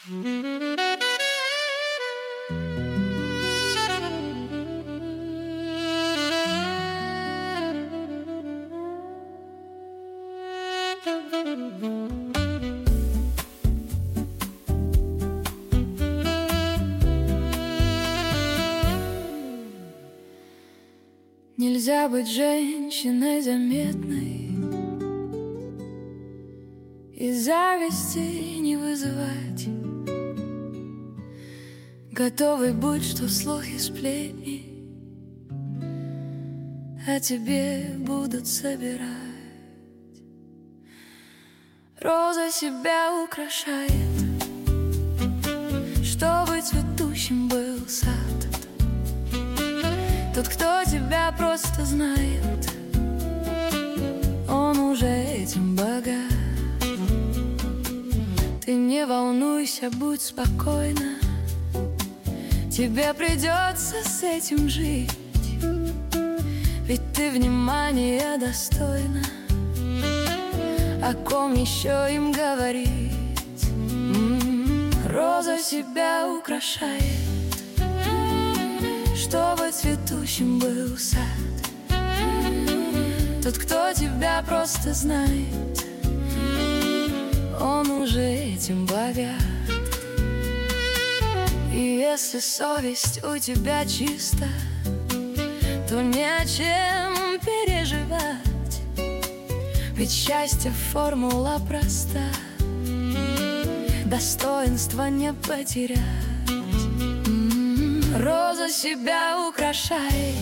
Нельзя быть женщиной заметной и зависти не вызывать, готовый будь что слухи, сплетни о тебе будут собирать. Роза себя украшает, чтобы цветущим был сад. Тот, кто тебя просто знает, он уже этим богат. Ты не волнуйся, будь спокойна, тебе придется с этим жить, ведь ты внимания достойна. О ком еще им говорить? Роза себя украшает, чтобы цветущим был сад. Тот, кто тебя просто знает, он уже этим богат. И если совесть у тебя чиста, то не о чем переживать, ведь счастье формула проста, достоинства не потерять. Роза себя украшает,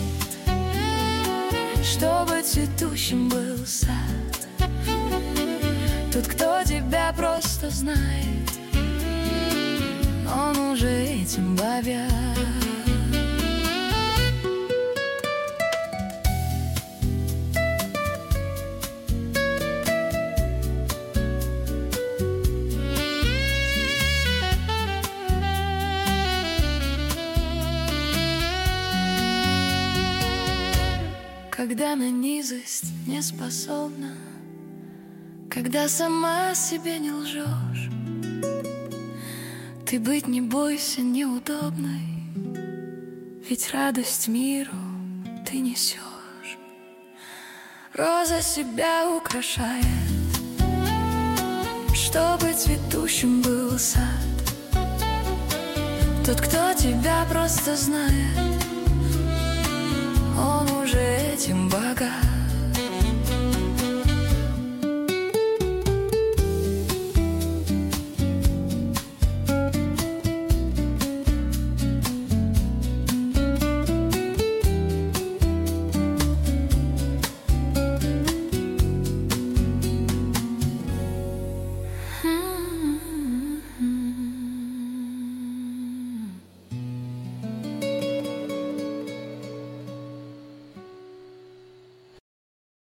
чтобы цветущим был сад. Тот, кто тебя просто знает, он уже этим богат. Когда на низость не способна, когда сама себе не лжешь, ты быть не бойся неудобной, ведь радость миру ты несешь. Роза себя украшает, чтобы цветущим был сад. Тот, кто тебя просто знает, он уже этим богат.